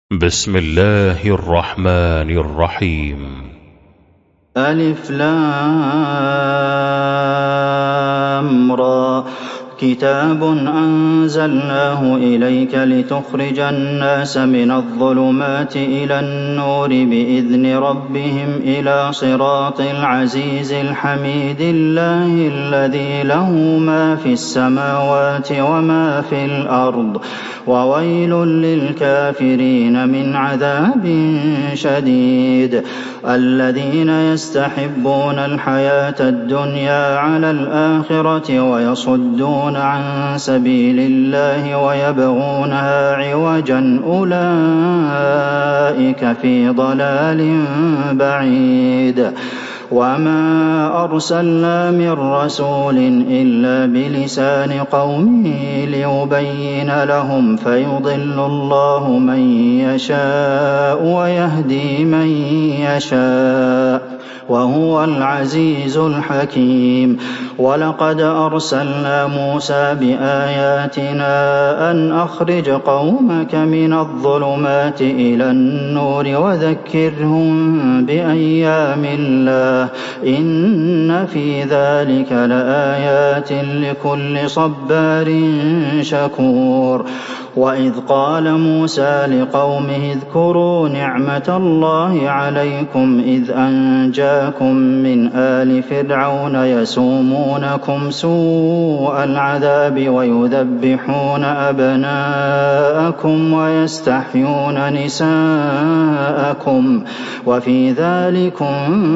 بسم الله الرحمن الرحيم. ألف لام را كتاب أنزلناه إليك لتخرج الناس من الظلمات إلى النور بإذن ربهم إلى صراط العزيز الحميد الله الذي له ما في السماوات وما في الأرض وويل للكافرين من عذاب شديد الذين يستحبون الحياة الدنيا على الآخرة ويصدون عن سبيل الله ويبغونها عوجا أولئك في ضلال بعيد وما أرسلنا من رسول إلا بلسان قومه ليبين لهم فيضل الله من يشاء ويهدي من يشاء وهو العزيز الحكيم ولقد أرسلنا موسى بآياتنا أن أخرج قومك من الظلمات إلى النور وذكرهم بأيام الله إن في ذلك لآيات لكل صبار شكور وإذ قال موسى لقومه اذكروا نعمة الله عليكم إذ أنجاكم من آل فرعون يسومونكم سوء العذاب ويذبحون أبناءكم ويستحيون نساءكم وفي ذلكم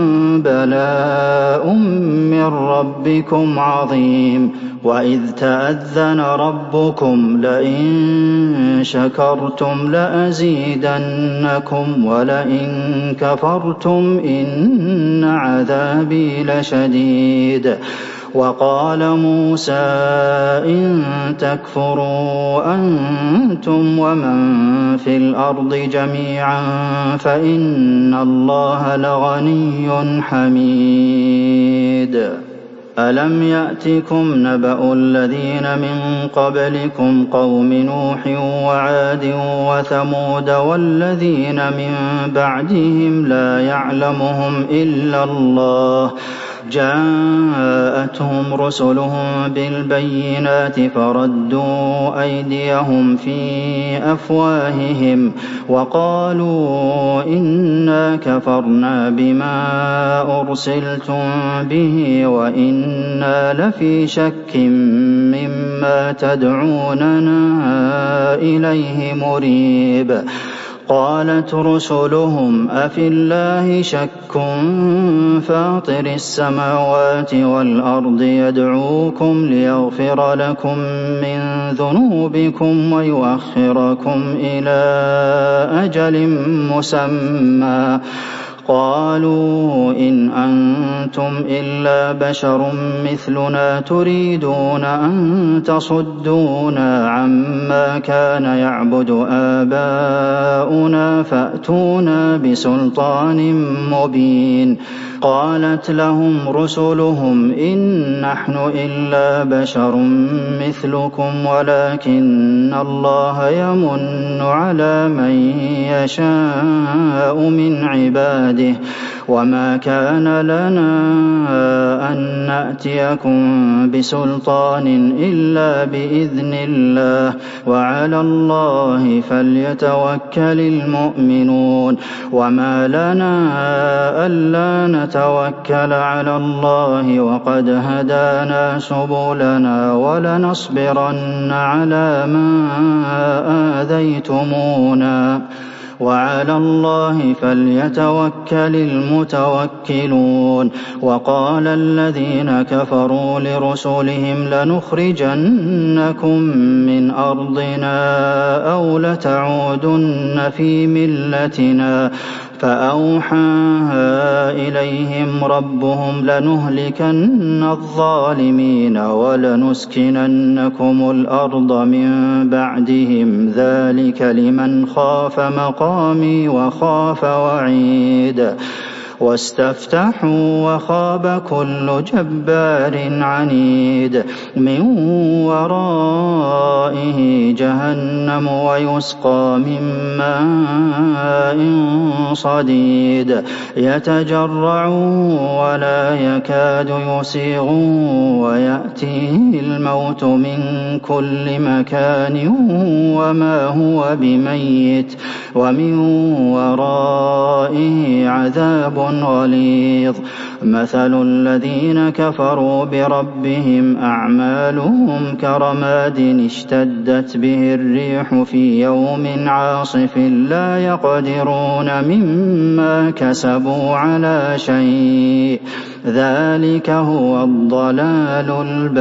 بلاء من ربكم عظيم وإذ تأذن ربكم لئن شكرتم لأزيدنكم ولئن كفرتم إن عذابي لشديد وقال موسى إن تكفروا أنتم ومن في الأرض جميعا فإن الله لغني حميد ألم يأتكم نبأ الذين من قبلكم قوم نوح وعاد وثمود والذين من بعدهم لا يعلمهم إلا الله جاءتهم رسلهم بالبينات فردوا أيديهم في أفواههم وقالوا إنا كفرنا بما أرسلتم به وإنا لفي شك مما تدعوننا إليه مريب قالت رسلهم أفي الله شك فاطر السماوات والأرض يدعوكم ليغفر لكم من ذنوبكم ويؤخركم إلى أجل مسمى قالوا إن أنتم إلا بشر مثلنا تريدون أن تصدونا عما كان يعبد آباؤنا فأتونا بسلطان مبين قالت لهم رسلهم إن نحن إلا بشر مثلكم ولكن الله يمن على من يشاء من عباده وما كان لنا أن نأتيكم بسلطان إلا بإذن الله وعلى الله فليتوكل المؤمنون وما لنا ألا نتوكل على الله وقد هدانا سبلنا ولنصبرن على ما آذيتمونا وعلى الله فليتوكل المتوكلون وقال الذين كفروا لرسلهم لنخرجنكم من أرضنا أو لتعودن في ملتنا فأوحى إليهم ربهم لنهلكن الظالمين ولنسكننكم الأرض من بعدهم ذلك لمن خاف مقامي وخاف وعيد واستفتحوا وخاب كل جبار عنيد من ورائه جهنم ويسقى من ماء صديد يتجرع ولا يكاد يسيغ ويأتيه الموت من كل مكان وما هو بميت ومن ورائه عذاب غليظ مثل الذين كفروا بربهم أعمالهم كرماد اشتدت به الريح في يوم عاصف لا يقدرون مما كسبوا على شيء ذلك هو الضلال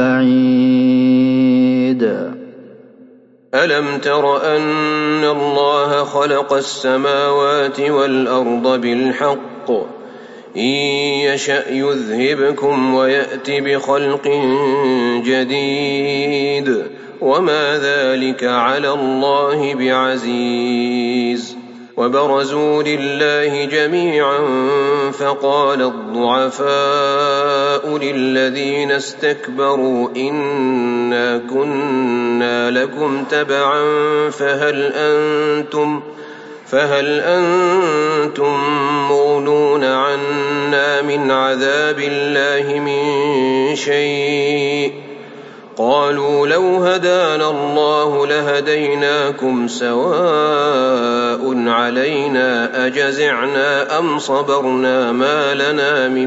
البعيد. ألم تر أن الله خلق السماوات والأرض بالحق إن يشأ يذهبكم ويأت بخلق جديد وما ذلك على الله بعزيز. وبرزوا لله جميعا فقال الضعفاء للذين استكبروا إنا كنا لكم تبعا فهل أنتم مغنون عنا من عذاب الله من شيء قالوا لو هدانا الله لهديناكم سواء علينا أجزعنا أم صبرنا ما لنا من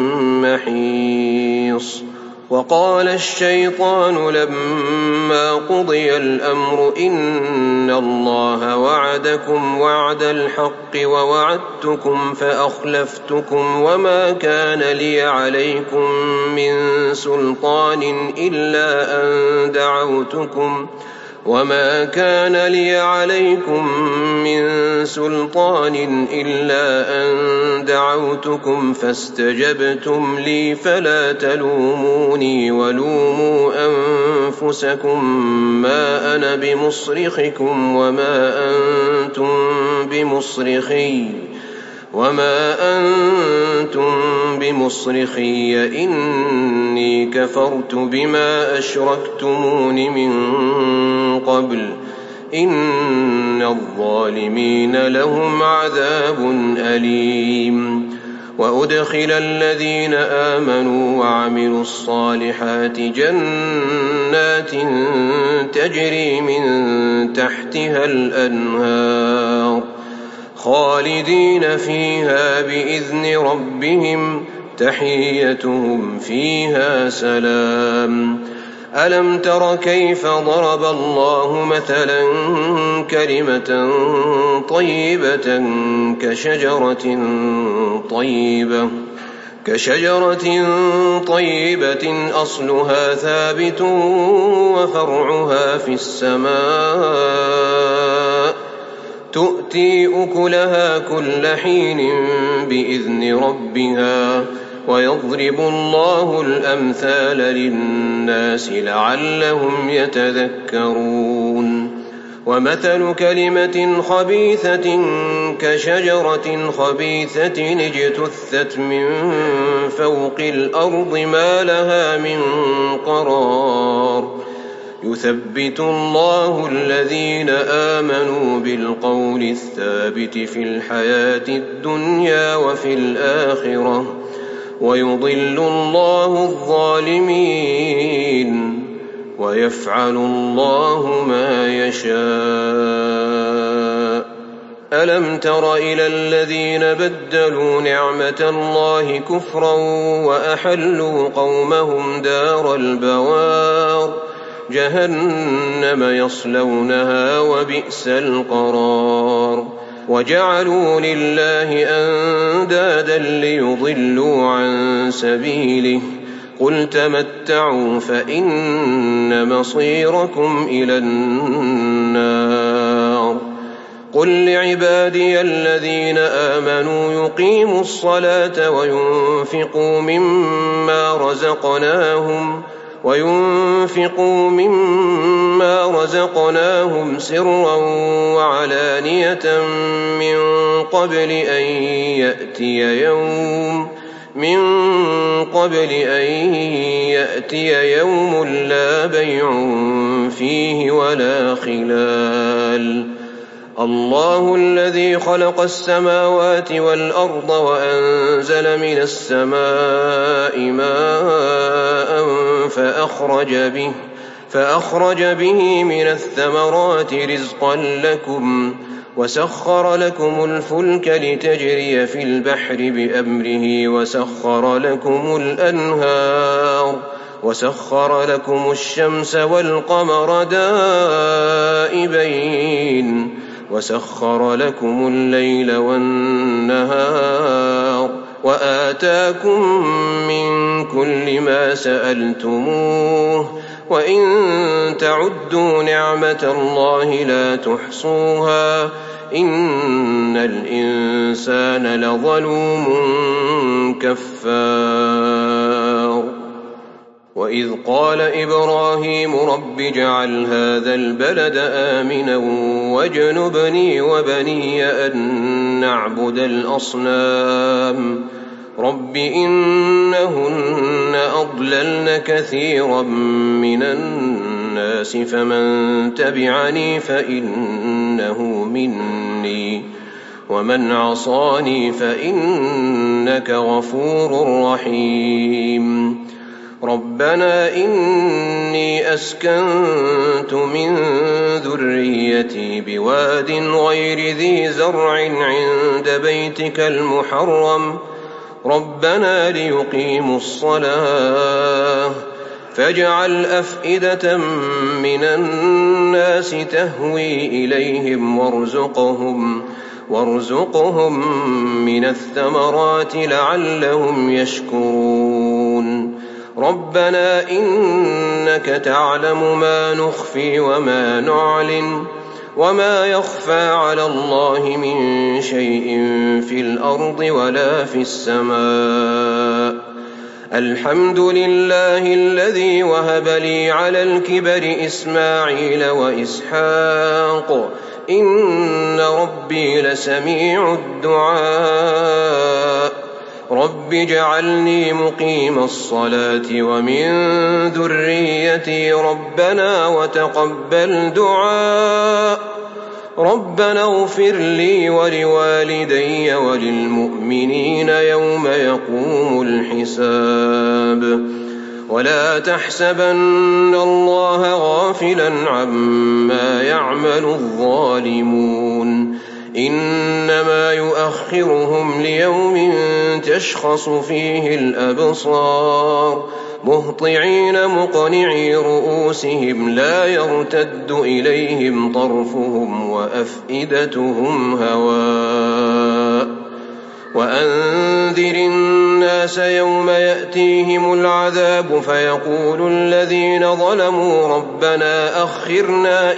محيص. وقال الشيطان لما قضي الأمر إن الله وعدكم وعد الحق ووعدتكم فأخلفتكم وما كان لي عليكم من سلطان إلا أن دعوتكم فاستجبتم لي فلا تلوموني ولوموا أنفسكم ما أنا بمصرخكم وما أنتم بمصرخي إني كفرت بما أشركتمون من قبل إن الظالمين لهم عذاب أليم. وأدخل الذين آمنوا وعملوا الصالحات جنات تجري من تحتها الأنهار خالدين فيها بإذن ربهم تحيتهم فيها سلام. ألم تر كيف ضرب الله مثلا كلمة طيبة كشجرة طيبة أصلها ثابت وفرعها في السماء تؤتي أكلها كل حين بإذن ربها ويضرب الله الأمثال للناس لعلهم يتذكرون. ومثل كلمة خبيثة كشجرة خبيثة اجتثت من فوق الأرض ما لها من قرار يثبت الله الذين آمنوا بالقول الثابت في الحياة الدنيا وفي الآخرة ويضل الله الظالمين ويفعل الله ما يشاء. ألم تر إلى الذين بدلوا نعمة الله كفرا وأحلوا قومهم دار البوار جهنم يصلونها وبئس القرار. وجعلوا لله أندادا ليضلوا عن سبيله قل تمتعوا فإن مصيركم إلى النار. قل لعبادي الذين آمنوا يقيموا الصلاة وينفقوا مما رزقناهم وينفقوا مما رزقناهم سرا وعلانية من قبل أن يأتي يوم لا بيع فيه ولا خلال. الله الذي خلق السماوات والأرض وأنزل من السماء ماء فأخرج به من الثمرات رزقا لكم وسخر لكم الفلك لتجري في البحر بأمره وسخر لكم الأنهار وسخر لكم الشمس والقمر دائبين وسخر لكم الليل والنهار وآتاكم من كل ما سألتموه وإن تعدوا نعمة الله لا تحصوها إن الإنسان لظلوم كفار. وإذ قال إبراهيم رب اجعل هذا البلد آمنا واجنبني وبني أن نعبد الأصنام رب إنهن أضللن كثيرا من الناس فمن تبعني فإنه مني ومن عصاني فإنك غفور رحيم. ربنا إني أسكنت من ذريتي بواد غير ذي زرع عند بيتك المحرم ربنا ليقيموا الصلاة فاجعل أفئدة من الناس تهوي إليهم وارزقهم من الثمرات لعلهم يشكرون. ربنا إنك تعلم ما نخفي وما نعلن وما يخفى على الله من شيء في الأرض ولا في السماء. الحمد لله الذي وهب لي على الكبر إسماعيل وإسحاق إن ربي لسميع الدعاء. رب اجعلني مقيم الصلاة ومن ذريتي ربنا وتقبل دعاء. ربنا اغفر لي ولوالدي وللمؤمنين يوم يقوم الحساب. ولا تحسبن الله غافلا عما يعمل الظالمون إنما يؤخرهم ليوم تشخص فيه الأبصار مهطعين مقنعي رؤوسهم لا يرتد إليهم طرفهم وأفئدتهم هواء. وأنذر الناس يوم يأتيهم العذاب فيقول الذين ظلموا ربنا أخرنا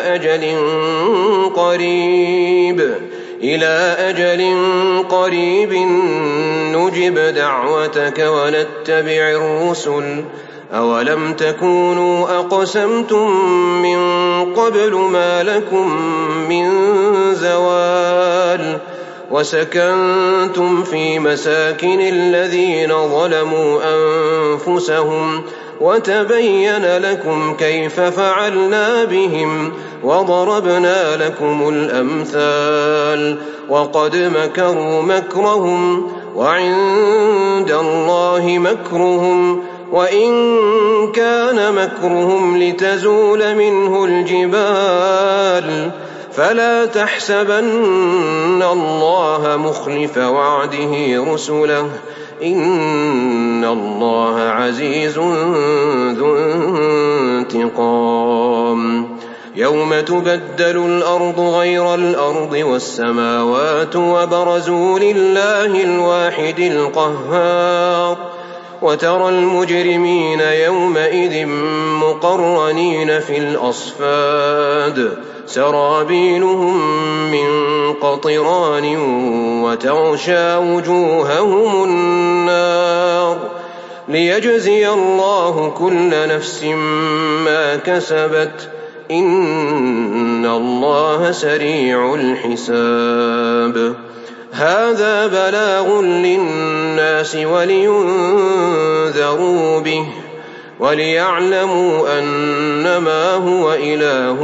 إلى أجل قريب نجب دعوتك ونتبع الرسل أولم تكونوا أقسمتم من قبل ما لكم من زوال. وسكنتم في مساكن الذين ظلموا أنفسهم وتبين لكم كيف فعلنا بهم وضربنا لكم الأمثال. وقد مكروا مكرهم وعند الله مكرهم وإن كان مكرهم لتزول منه الجبال. فلا تحسبن الله مخلف وعده رسله إن الله عزيز ذو انتقام. يوم تبدل الأرض غير الأرض والسماوات وبرزوا لله الواحد القهار. وترى المجرمين يومئذ مقرنين في الأصفاد سرابيلهم من قطران وتغشى وجوههم النار. ليجزي الله كل نفس ما كسبت إن الله سريع الحساب هذا بلاغ للناس ولينذروا به وليعلموا أنما هو إله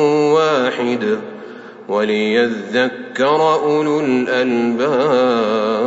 واحد وليذكر أولو الألباب.